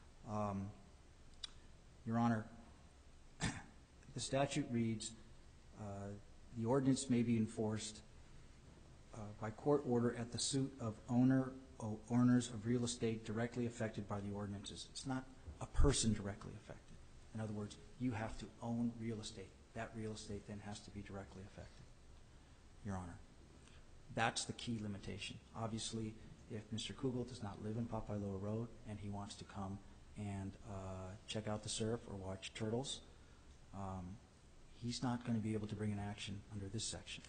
Your Honor, the statute reads, the ordinance may be enforced by court order at the suit of owners of real estate directly affected by the ordinances. It's not a person directly affected. In other words, you have to own real estate. That real estate then has to be directly affected, Your Honor. That's the key limitation. Obviously, if Mr. Kugel does not live in Papailoa Road and he wants to come and check out the surf or watch turtles, he's not going to be able to bring an action under this section.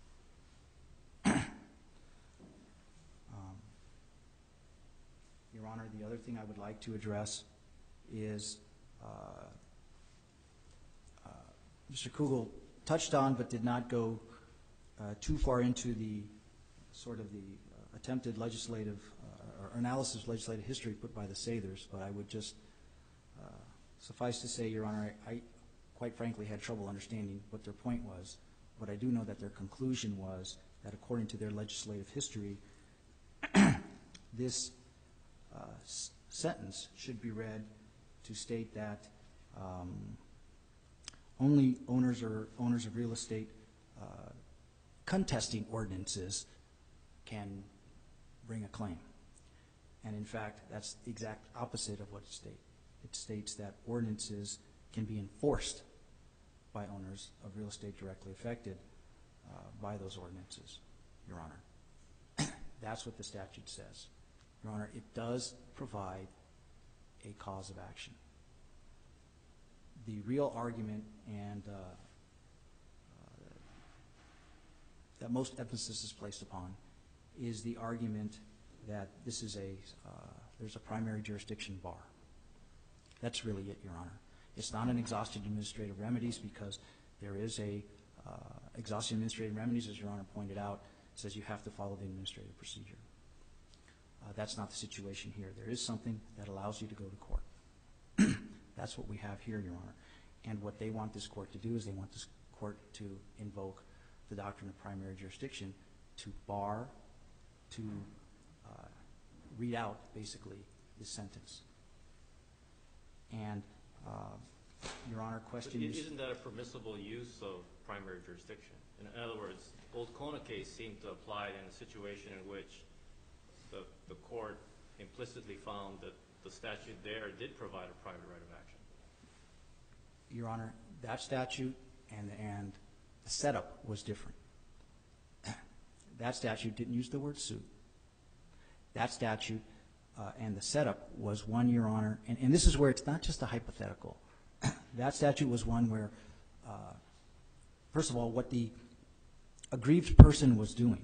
Your Honor, the other thing I would like to address is Mr. Kugel touched on but did not go too far into the sort of the attempted legislative or analysis of legislative history put by the Sathers, but I would just suffice to say, Your Honor, I quite frankly had trouble understanding what their point was, but I do know that their conclusion was that according to their legislative history, this sentence should be read to state that only owners of real estate contesting ordinances can bring a claim. And in fact, that's the exact opposite of what it states. It states that ordinances can be enforced by owners of real estate directly affected by those ordinances, Your Honor. That's what the statute says. Your Honor, it does provide a cause of action. The real argument and that most emphasis is placed upon is the argument that this is there's a primary jurisdiction bar. That's really it, Your Honor. It's not an exhaustive administrative remedies because there is a exhaustive administrative remedies, as Your Honor pointed out, says you have to follow the administrative procedure. That's not the situation here. There is something that allows you to go to court. That's what we have here, Your Honor. And what they want this court to do is they want this court to invoke the doctrine of primary jurisdiction to bar, to read out, basically, this sentence. And, Your Honor, questions? Isn't that a permissible use of primary jurisdiction? In other words, Old Kona case seemed to apply in a situation in which the court implicitly found that the statute there did provide a private right of action. Your Honor, that statute and the setup was different. That statute didn't use the word suit. That statute and the setup was one, Your Honor, and this is where it's not just a hypothetical. That statute was one where, first of all, what the aggrieved person was doing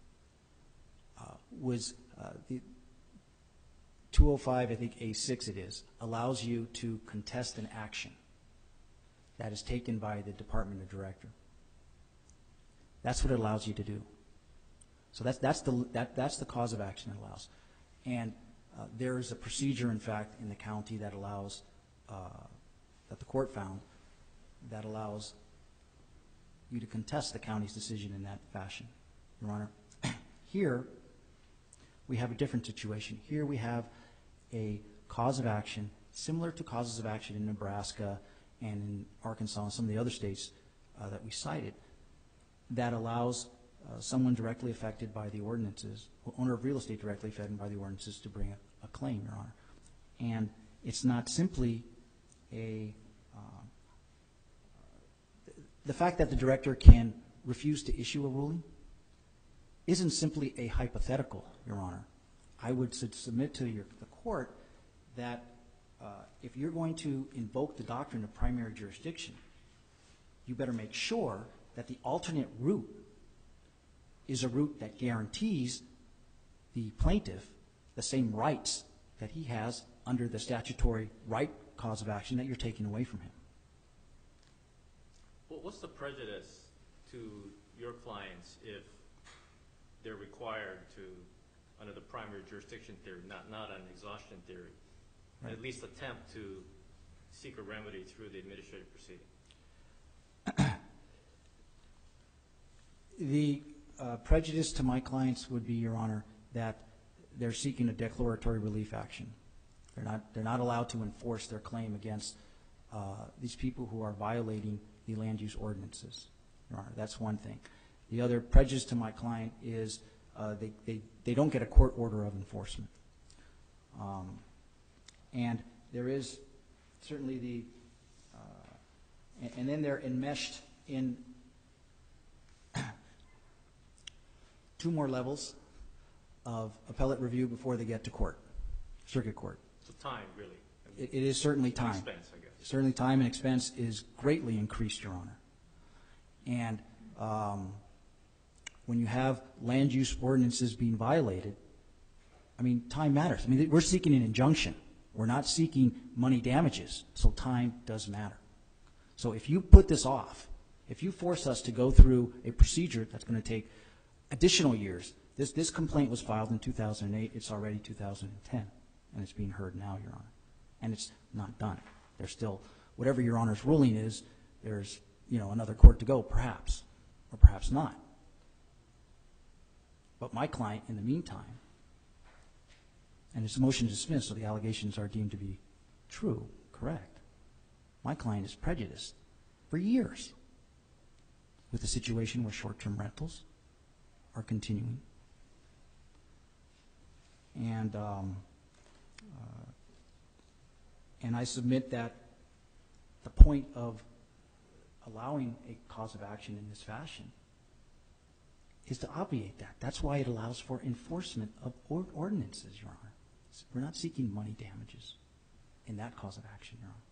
was the 205, I think A6 it is, allows you to contest an action that is taken by the department or director. That's what it allows you to do. So that's the cause of action it allows. And there is a procedure, in fact, in the county that allows, that the court found, that allows you to contest the county's decision in that fashion, Your Honor. Here, we have a different situation. Here we have a cause of action similar to causes of action in Nebraska and in Arkansas and some of the other states that we cited that allows someone directly affected by the ordinances, owner of real estate directly affected by the ordinances, to bring a claim, Your Honor. And it's not simply the fact that the director can refuse to issue a ruling isn't simply a hypothetical, Your Honor. I would submit to the court that if you're going to invoke the doctrine of primary jurisdiction, you better make sure that the alternate route is a route that guarantees the plaintiff the same rights that he has under the statutory right cause of action that you're taking away from him. Well, what's the prejudice to your clients if they're required to, under the primary jurisdiction theory, not an exhaustion theory, right, at least attempt to seek a remedy through the administrative proceeding? The prejudice to my clients would be, Your Honor, that they're seeking a declaratory relief action. They're not allowed to enforce their claim against these people who are violating the land use ordinances, Your Honor. That's one thing. The other prejudice to my client is they don't get a court order of enforcement. And there is certainly the and then they're enmeshed in two more levels of appellate review before they get to court, circuit court. So time, really. It is certainly time. Expense, I guess. Certainly time and expense is greatly increased, Your Honor. And when you have land use ordinances being violated, I mean, time matters. I mean, we're seeking an injunction. We're not seeking money damages, so time does matter. So if you put this off, if you force us to go through a procedure that's going to take additional years, This complaint was filed in 2008. It's already 2010, and it's being heard now, Your Honor. And it's not done. There's still, whatever Your Honor's ruling is, there's, another court to go, perhaps, or perhaps not. But my client, in the meantime, and it's a motion to dismiss, so the allegations are deemed to be true, correct. My client is prejudiced for years with a situation where short-term rentals are continuing. And I submit that the point of allowing a cause of action in this fashion is to obviate that. That's why it allows for enforcement of ordinances, Your Honor. We're not seeking money damages in that cause of action, Your Honor.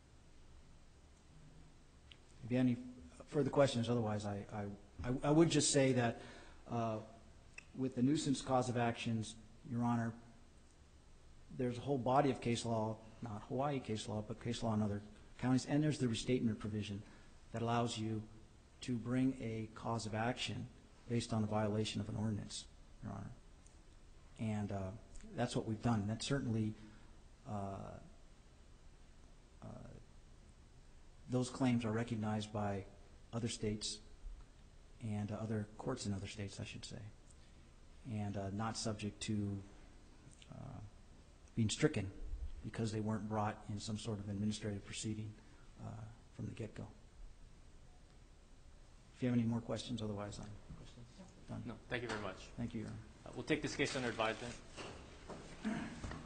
If you have any further questions, otherwise I would just say that with the nuisance cause of actions, Your Honor, there's a whole body of case law, not Hawaii case law, but case law in other counties, and there's the restatement provision that allows you to bring a cause of action based on a violation of an ordinance, Your Honor. And that's what we've done. And that certainly, those claims are recognized by other states and other courts in other states, I should say, and not subject to being stricken because they weren't brought in some sort of administrative proceeding from the get-go. If you have any more questions, otherwise I'm done. No, thank you very much. Thank you, Your Honor. We'll take this case under advisement.